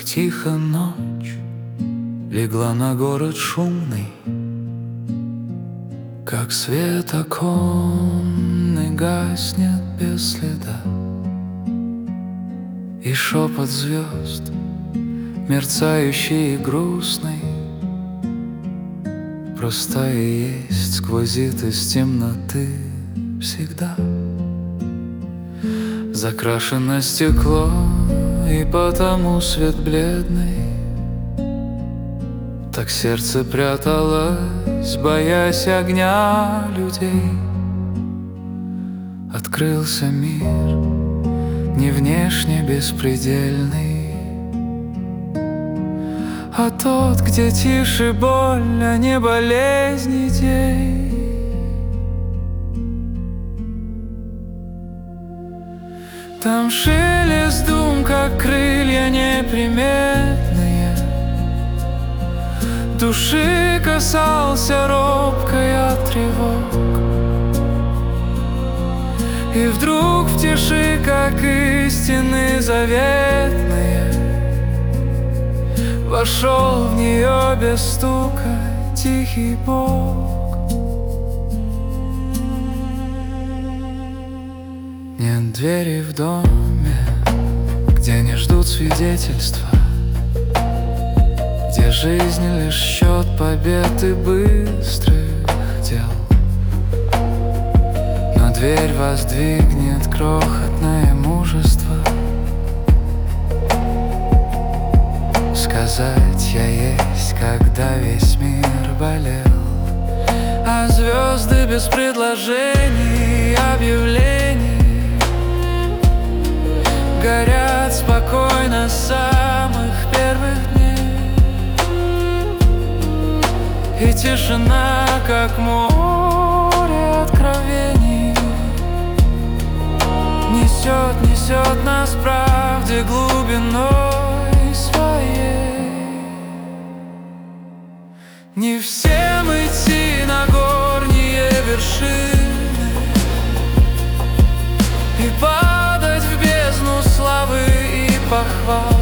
Как тихо ночь легла на город шумный, как свет оконный гаснет без следа, и шепот звезд, мерцающий и грустный, просто и есть, сквозит из темноты всегда. Закрашено стекло, и потому свет бледный. Так сердце пряталось, боясь огня людей. Открылся мир, не внешне беспредельный, а тот, где тише боль, а не болезнь идей. Там шелест дум, как крылья неприметные, души касался робкой от тревог. И вдруг в тиши, как истины заветные, вошел в нее без стука тихий Бог. Нет двери в доме, где не ждут свидетельства, где жизнь лишь счет побед и быстрых дел. Но дверь воздвигнет крохотное мужество сказать «я есть», когда весь мир болел. А звезды без предложений и объявлений горят спокойно с самых первых дней. И тишина, как море откровений, несет нас правде глубиной своей. Не всем идти на горние вершины и падать в бездну славы и похвал.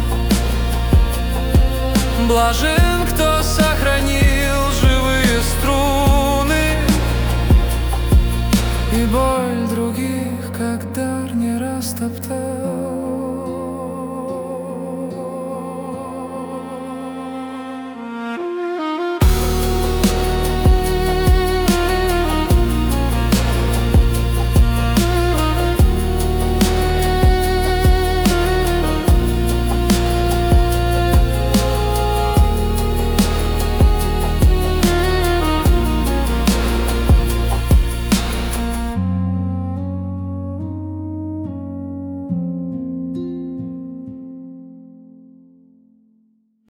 Блажен, кто сохранил живые струны, и боль других, как дар, не растоптал.